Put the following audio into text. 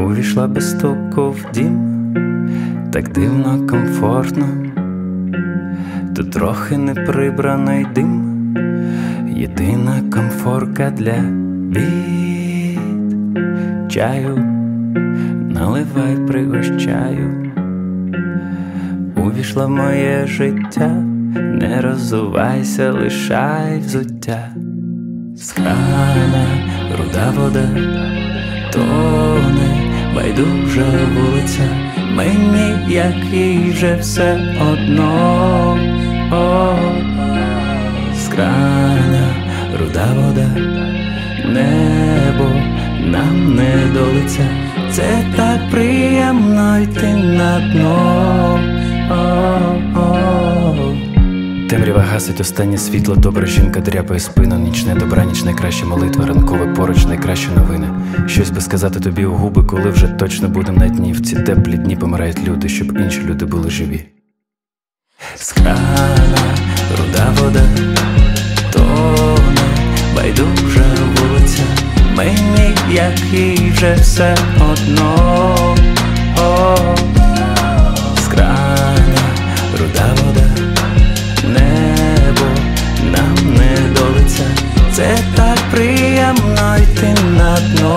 Увійшла без стуку в дім, так дивно, комфортно. Тут трохи неприбраний дим, єдина комфорка для бід. Чаю наливай, пригощаю. Увійшла в моє життя, не роззувайся, лишай взуття. З крана руда вода, тоне байдужа вулиця. Мені, як їй вже все одно. З крана руда вода, небо нам не до лиця. Це так приємно йти на дно. Темрява гасить останнє світло, добра жінка дряпає спину. Нічне добраніч, найкраща молитва, ранкове поруч, найкращі новини. Щось би сказати тобі у губи, коли вже точно будем на дні. В ці теплі дні помирають люди, щоб інші люди були живі. З крана руда вода, тоне байдужа вулиця. Мені, як їй вже все одно. З крана руда вода, небо нам не до лиця. Це так приємно йти на дно.